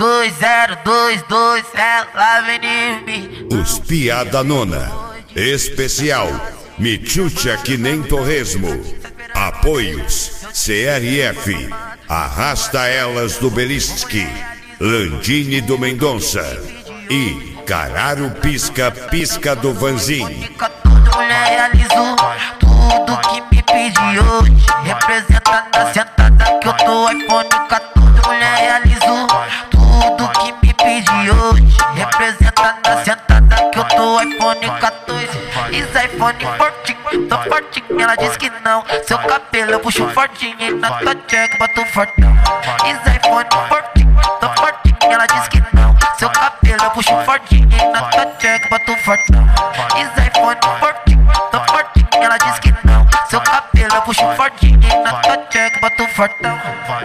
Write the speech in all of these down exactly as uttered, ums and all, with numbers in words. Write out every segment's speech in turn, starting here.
dois zero dois dois, ela vem em mim. Os Piada Nona. Especial Michucha que nem torresmo. Apoios C R F, Arrasta Elas do Beliski, Landini do Mendonça e Cararo Pisca Pisca do Vanzin. Mulher realizou tudo que me pediu. Representa na sentada que eu tô iPhone quatorze. Mulher realizou tudo que me pediu. Representa na sentada que eu tô iPhone quatorze. Is iPhone fortinho, tô fortinho. Ela diz que não. Seu cabelo eu puxo fortinho e na tua check boto fortão. Is iPhone fortinho, tô fortinho. Ela diz que não. Seu cabelo eu puxo fortinho e na tua check boto fortão. Is iPhone fortinho, tô fortinho. Ela diz que não. Seu cabelo eu puxo fortinho e na tua check boto fortão.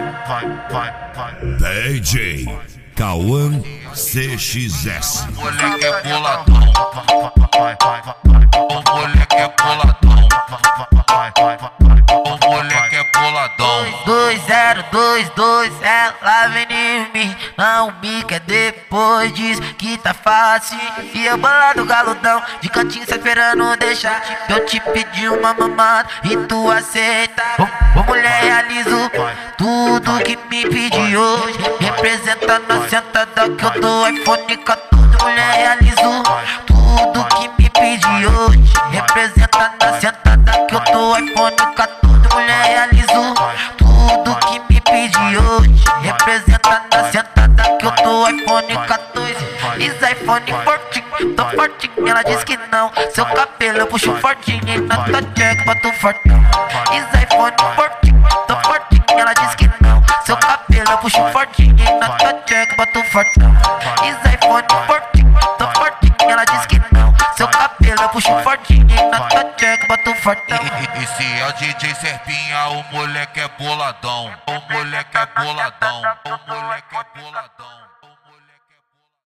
D J Cauã C X S. O moleque é boladão. O moleque é boladão. O moleque é boladão. dois zero dois dois, ela vem em mim. Não me quer depois, diz que tá fácil. E eu bolado galudão, de cantinho só esperando deixar. Eu te pedi uma mamada e tu aceita. Ô, ô mulher, realizo tudo que me pediu hoje. Representa na sentada que eu dou iPhone quatorze. Mulher, realizo tudo que me pediu hoje. Representa na sentada que eu dou iPhone quatorze. Mulher, realizo tudo que me pediu hoje. Representa na sentada que eu dou iPhone quatorze. Is iPhone fortinho, tô fortinho. Ela diz que não. Seu cabelo eu puxo fortinho e na tua check boto fortão. Is iPhone fortinho, tô fortinho. Ela diz que não. Seu cabelo eu puxo fortinho e na tua check boto fortão. Is iPhone fortinho, tô fortinho. Ela diz que não. Seu cabelo eu puxo fortinho e na tua check boto fortão. E, e, e se é o D J Serpinha, o moleque é boladão. O moleque é boladão. O moleque é boladão.